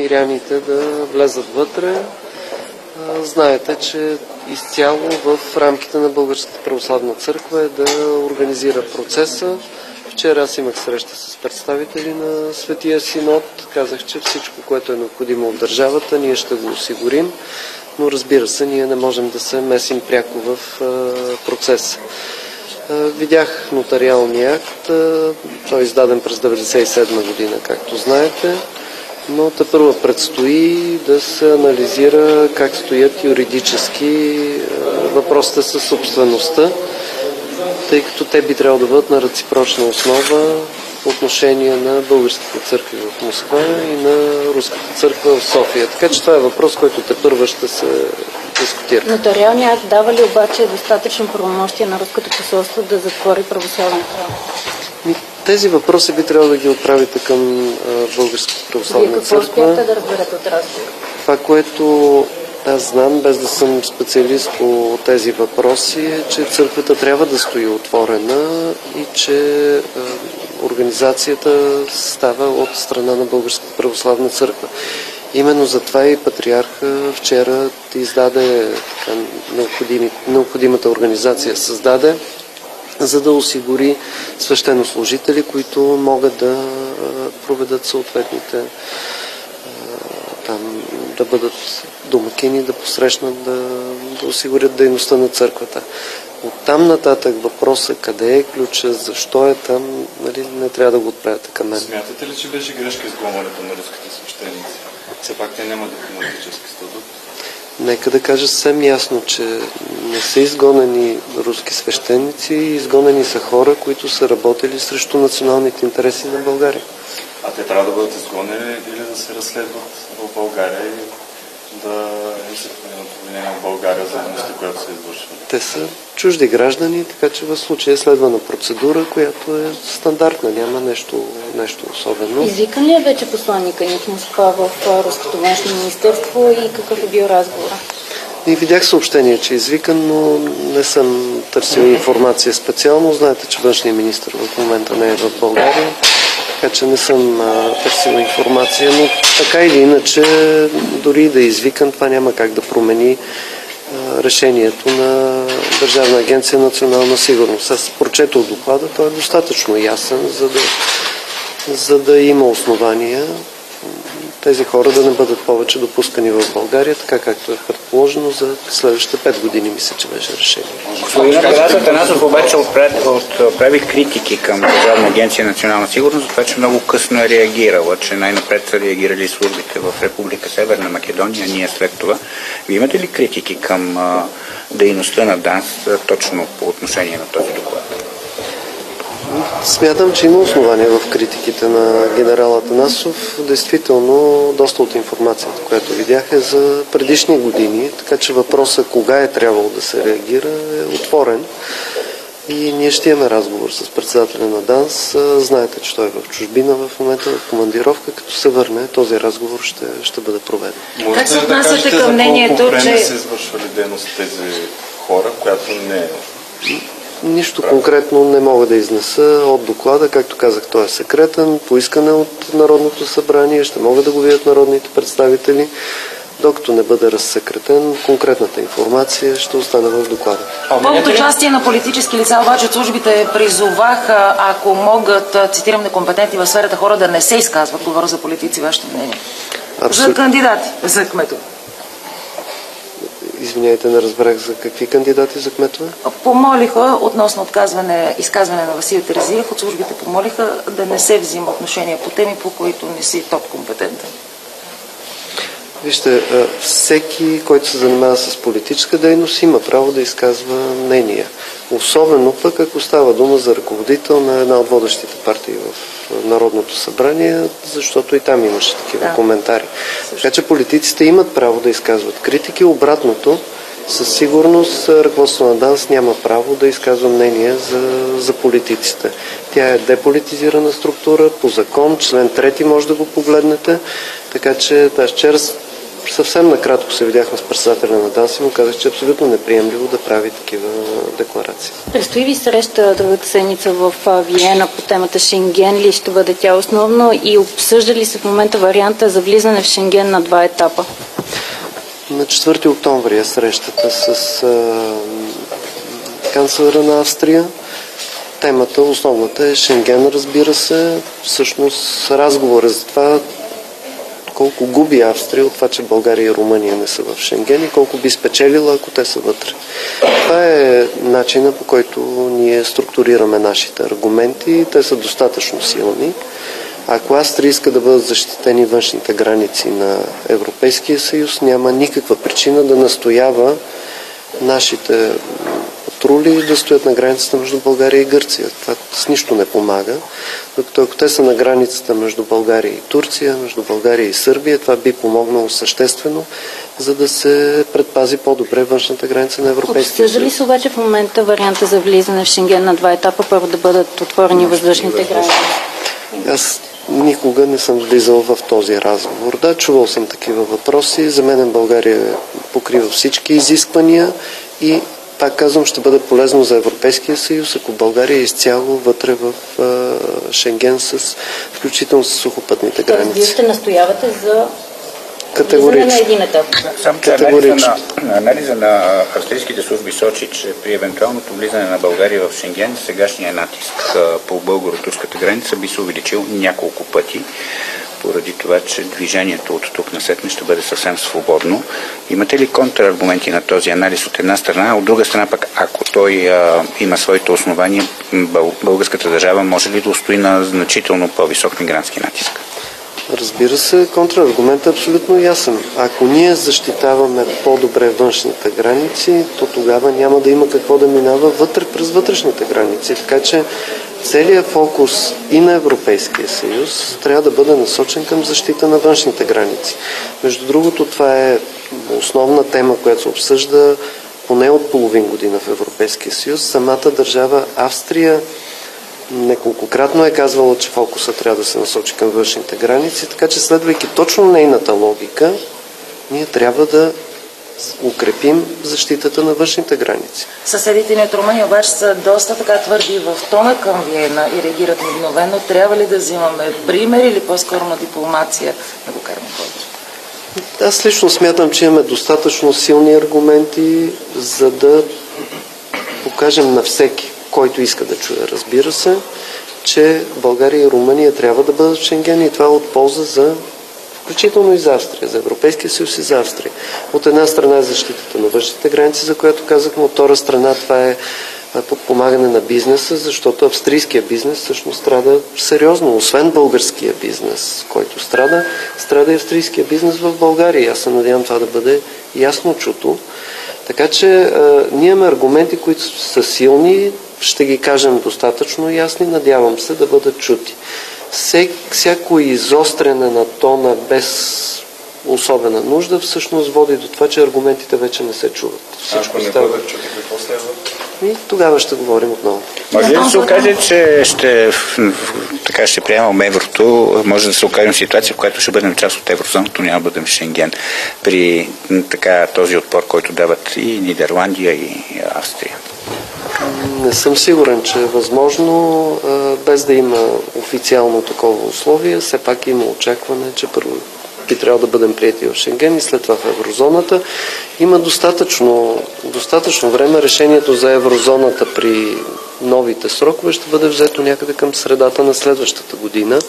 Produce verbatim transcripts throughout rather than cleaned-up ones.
миряните да влезат вътре. Знаете, че изцяло в рамките на Българската православна църква е да организира процеса. Вчера аз имах среща с представители на Светия Синод. Казах, че всичко, което е необходимо от държавата, ние ще го осигурим, но разбира се, ние не можем да се месим пряко в процеса. Видях нотариалния акт, той е издаден през деветдесет и седма година, както знаете, но тепърва предстои да се анализира как стоят юридически въпросите със собствеността, тъй като те би трябвало да бъдат на реципрочна основа по отношение на българските църкви в Москва и на руската църква в София. Така че това е въпрос, който тепърва ще се дискутира. Нотариалният акт дава ли обаче достатъчно правомощия на руското посолство да затвори православен храм? Тези въпроси би трябвало да ги отправите към Българската православна църква. Вие какво успяхте да разберете от разговора? Това, което аз знам, без да съм специалист по тези въпроси, е, че църквата трябва да стои отворена и че е, организацията става от страна на Българската православна църква. Именно затова и патриарха вчера издаде така, необходимата организация, създаде, за да осигури свещенослужители, които могат да проведат съответните, там, да бъдат домакини, да посрещнат, да, да осигурят дейността на църквата. Оттам нататък въпросът къде е ключа, защо е там, нали, не трябва да го отправяте към мен. Смятате ли, че беше грешка изгонването на руските свещеници? Все пак те нямат дипломатически статут. Нека да кажа съвсем ясно, че не са изгонени руски свещеници, изгонени са хора, които са работили срещу националните интереси на България. А те трябва да бъдат изгонени или да се разследват в България и да им се подадат обвинения в България за дейността, която се извършва? Те са чужди граждани, така че в случая е следвана процедура, която е стандартна, няма нещо, нещо особено. Извикан ли е вече посланника ни в Москва в Руското външно министерство и какъв е бил разговор? И видях съобщение, че е извикан, но не съм търсил информация специално. Знаете, че външният министър в момента не е в България, така че не съм а, търсил информация, но така или иначе, дори да е извикан, това няма как да промени а, решението на Държавна агенция национална сигурност. Аз прочетох доклада, той е достатъчно ясен, за да, за да има основания тези хора да не бъдат повече допускани в България, така както е предположено за следващите пет години, мисля, че беше решение. Господин Атанас Атанасов обаче отправи критики към Държавна агенция национална сигурност за това, че много късно е реагирала, че най-напред са реагирали службите в Република Северна Македония, ние след това. Вие имате ли критики към а, дейността на ДАНС точно по отношение на този доклад? Смятам, че има основания в критиките на генерал Атанасов. Действително, доста от информацията, която видях, е за предишни години, така че въпросът кога е трябвало да се реагира е отворен. И ние ще имаме разговор с председателя на ДАНС. Знаете, че той е в чужбина в момента, в командировка. Като се върне, този разговор ще, ще бъде проведен. Как се отнасяте към мнението, че са извършвали дейност тези хора, която не е... Нищо конкретно не мога да изнеса от доклада. Както казах, той е секретен, поискане от Народното събрание, ще могат да го видят народните представители. Докато не бъде разсекретен, конкретната информация ще остане в доклада. Повод участие на политически лица, обаче службите призоваха, ако могат, цитирам, некомпетентни в сферата хора да не се изказват, говоря за политици, вашето мнение. Абсолютно. За кандидати, за кметове. Извиняйте, не разбрах за какви кандидати за кметове? Помолиха относно отказване, изказване на Васил Терзиев, от службите помолиха да не се взима отношение по теми, по които не си топ компетентен. Вижте, всеки, който се занимава с политическа дейност, има право да изказва мнения. Особено пък, ако става дума за ръководител на една от водещите партии в Народното събрание, защото и там имаше такива да. коментари. Така че политиците имат право да изказват критики. Обратното, със сигурност ръководството на ДАНС няма право да изказва мнение за, за политиците. Тя е деполитизирана структура, по закон, член трети може да го погледнете. Така че аз вчера съвсем накратко се видяхме с председателя на ДАНС и му казах, че е абсолютно неприемливо да прави такива декларации. Предстои ви среща другата седмица в Виена по темата Шенген ли ще бъде тя основно и обсъжда ли се в момента варианта за влизане в Шенген на два етапа? На четвърти октомври е срещата с а, канцлера на Австрия. Темата, основната е Шенген, разбира се. Всъщност разговора за това колко губи Австрия от това, че България и Румъния не са в Шенген и колко би спечелила, ако те са вътре. Това е начина, по който ние структурираме нашите аргументи. Те са достатъчно силни. Ако Австрия иска да бъдат защитени външните граници на Европейския съюз, няма никаква причина да настоява нашите патрули да стоят на границата между България и Гърция. Това с нищо не помага. Докато ако те са на границата между България и Турция, между България и Сърбия, това би помогнало съществено, за да се предпази по-добре външната граница на Европейския съюз. Обсъжда ли се обаче в момента варианта за влизане в Шенген на два етапа, първо да бъдат отворени въздушните граници? Аз никога не съм влизал в този разговор. Да, чувал съм такива въпроси. За мен България покрива всички изисквания и пак казвам, ще бъде полезно за Европейския съюз, ако България е изцяло вътре в а, Шенген, с, включително с сухопътните граници. Вие ще настоявате за категорично на един етап. Само че анализа на, анализа на австрийските служби сочи, че при евентуалното влизане на България в Шенген, сегашният натиск по българо-турската граница би се увеличил няколко пъти, поради това, че движението от тук насетне ще бъде съвсем свободно. Имате ли контраргументи на този анализ от една страна, а от друга страна пък, ако той а, има своите основания, бъл, българската държава може ли да устои на значително по-висок мигрантски натиск? Разбира се, контраргументът е абсолютно ясен. Ако ние защитаваме по-добре външните граници, то тогава няма да има какво да минава вътре през вътрешните граници. Така че целият фокус и на Европейския съюз трябва да бъде насочен към защита на външните граници. Между другото, това е основна тема, която се обсъжда поне от половин година в Европейския съюз. Самата държава Австрия неколкократно е казвала, че фокуса трябва да се насочи към външните граници, така че следвайки точно нейната логика, ние трябва да укрепим защитата на външните граници. Съседите ни от Румъния обаче са доста така твърди в тона към Виена и реагират мигновено. Трябва ли да взимаме пример или по-скоро на дипломация да го караме повече? Аз лично смятам, че имаме достатъчно силни аргументи, за да покажем на всеки, който иска да чуе, разбира се, че България и Румъния трябва да бъдат в Шенген и това е от полза за, включително и за Австрия, за Европейския съюз и за Австрия. От една страна е защитата на външните граници, за която казахме, от втора страна това е подпомагане на бизнеса, защото австрийския бизнес всъщност страда сериозно. Освен българския бизнес, който страда, страда и австрийския бизнес в България. Аз се надявам това да бъде ясно чуто. Така че а, ние имаме аргументи, които са силни, ще ги кажем достатъчно ясни, надявам се да бъдат чути. Всек, всяко изостряне на тона без особена нужда всъщност води до това, че аргументите вече не се чуват. Всичко Ако не става... бъдат чути, какво следва? И тогава ще говорим отново. Може ли да се окаже, че ще, така ще приемаме еврото, може да се окажем ситуация, в която ще бъдем част от еврозоната, няма да бъдем в Шенген, при така, този отпор, който дават и Нидерландия, и Австрия? Не съм сигурен, че е възможно, без да има официално такова условие. Все пак има очакване, че първо би трябвало да бъдем прияти в Шенген и след това в еврозоната. Има достатъчно, достатъчно време. Решението за еврозоната при новите срокове ще бъде взето някъде към средата на следващата година.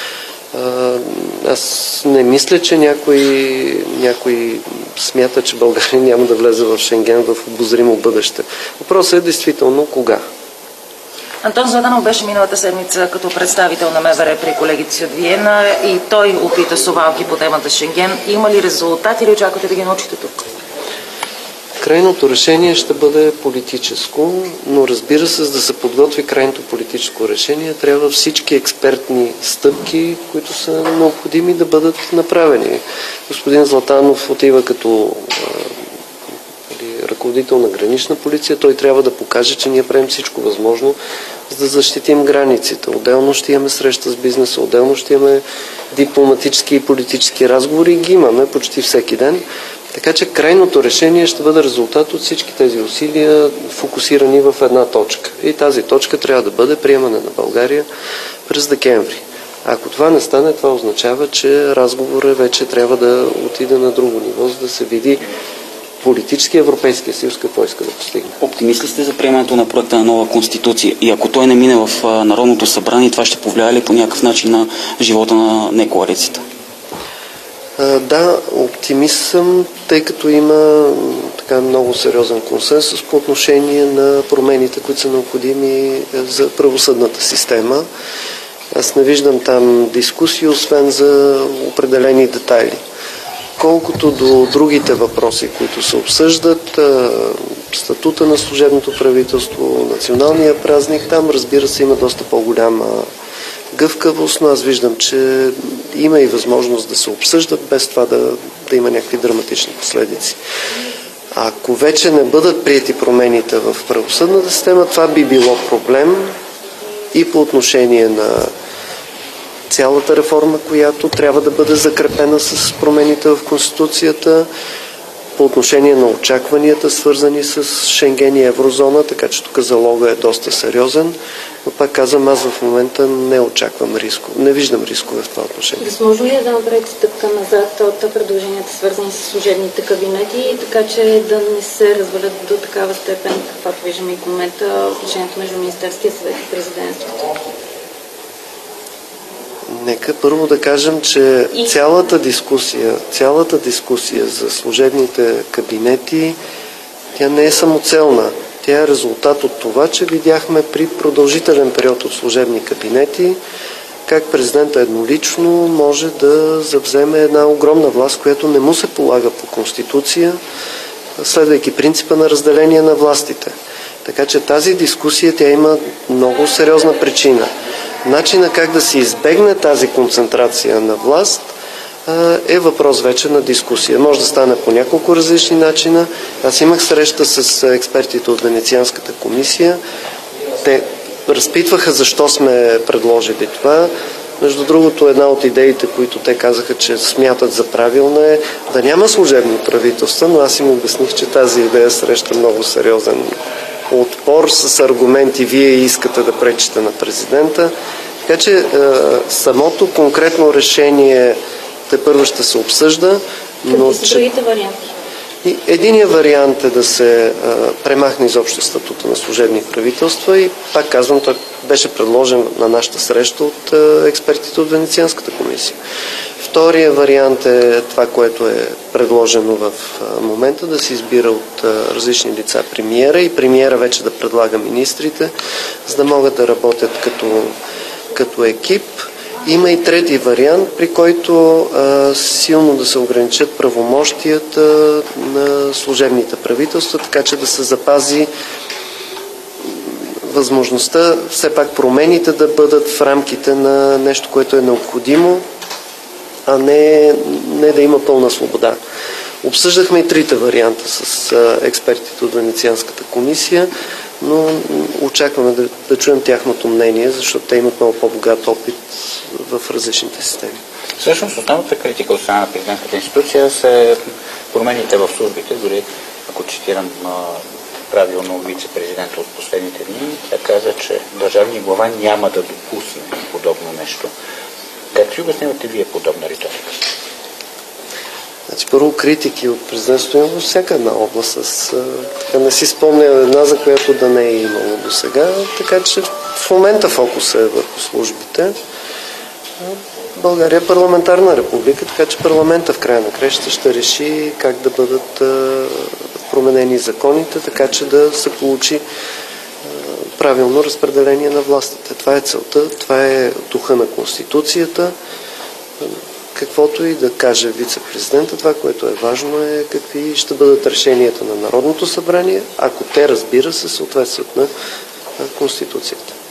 Аз не мисля, че някой, някой смята, че България няма да влезе в Шенген в обозримо бъдеще. Въпросът е действително кога. Антон Златанов беше миналата седмица като представител на МВР при колегите си от Виена и той опита совалки по темата Шенген. Има ли резултати или очаквате да ги научите тук? Крайното решение ще бъде политическо, но разбира се, за да се подготви крайното политическо решение, трябва всички експертни стъпки, които са необходими да бъдат направени. Господин Златанов отива като ръководител на гранична полиция, той трябва да покаже, че ние правим всичко възможно, за да защитим границите. Отделно ще имаме среща с бизнеса, отделно ще имаме дипломатически и политически разговори и ги имаме почти всеки ден. Така че крайното решение ще бъде резултат от всички тези усилия, фокусирани в една точка. И тази точка трябва да бъде приемане на България през декември. Ако това не стане, това означава, че разговорът вече трябва да отиде на друго ниво, за да се види политически Европейския съюз какво иска да постигне. Оптимист ли сте за приемането на проекта на нова конституция? И ако той не мине в Народното събрание, това ще повлияе ли по някакъв начин на живота на некоалицията? Да, оптимист съм, тъй като има така много сериозен консенсус по отношение на промените, които са необходими за правосъдната система. Аз не виждам там дискусии, освен за определени детайли. Колкото до другите въпроси, които се обсъждат, статута на служебното правителство, националния празник, там разбира се има доста по-голяма гъвкавост, но аз виждам, че има и възможност да се обсъждат, без това да, да има някакви драматични последици. Ако вече не бъдат приети промените в правосъдната система, това би било проблем и по отношение на цялата реформа, която трябва да бъде закрепена с промените в Конституцията, по отношение на очакванията, свързани с Шенген и еврозона, така че тук залога е доста сериозен. Но пак казвам, аз в момента не очаквам рискове, не виждам рискове в това отношение. Възможно ли е да направите стъпка назад от предложенията, свързани с служебните кабинети, така че да не се развалят до такава степен, каквато виждаме и в момента, отношението между Министерския съвет и президентството? Нека първо да кажем, че И... цялата дискусия, цялата дискусия за служебните кабинети, тя не е самоцелна. Тя е резултат от това, че видяхме при продължителен период от служебни кабинети, как президента еднолично може да завземе една огромна власт, която не му се полага по Конституция, следвайки принципа на разделение на властите. Така че тази дискусия, тя има много сериозна причина. Начина как да се избегне тази концентрация на власт е въпрос вече на дискусия. Може да стане по няколко различни начина. Аз имах среща с експертите от Венецианската комисия. Те разпитваха защо сме предложили това. Между другото, една от идеите, които те казаха, че смятат за правилна е да няма служебни правителства, но аз им обясних, че тази идея среща много сериозен отпор с аргументи, вие искате да пречите на президента. Така че е, самото конкретно решение тепърва ще се обсъжда. Но Какви са другите варианти? И единият вариант е да се а, премахне изобщо статута на служебни правителства и пак казвам, той беше предложен на нашата среща от а, експертите от Венецианската комисия. Втория вариант е това, което е предложено в а, момента, да се избира от а, различни лица премиера и премиера вече да предлага министрите, за да могат да работят като, като екип. Има и трети вариант, при който а, силно да се ограничат правомощията на служебните правителства, така че да се запази възможността все пак промените да бъдат в рамките на нещо, което е необходимо, а не, не да има пълна свобода. Обсъждахме и трите варианта с а, експертите от Венецианската комисия, но очакваме да, да чуем тяхното мнение, защото те имат много по-богат опит в различните системи. Всъщност основната критика от страна на президентската институция са промените в службите, дори ако цитирам а, правилно вице-президента от последните дни, тя каза, че държавният глава няма да допусне подобно нещо. Как си обяснявате вие подобна риторика? Значи, първо критики от президентството има във всяка една област. С, така, не си спомня една, за която да не е имало до сега, така че в момента фокусът е върху службите. България е парламентарна република, така че парламента в края на крещата ще реши как да бъдат а, променени законите, така че да се получи а, правилно разпределение на властите. Това е целта, това е духа на Конституцията. Каквото и да каже вице-президента, това, което е важно е какви ще бъдат решенията на Народното събрание, ако те, разбира се, съответстват на Конституцията.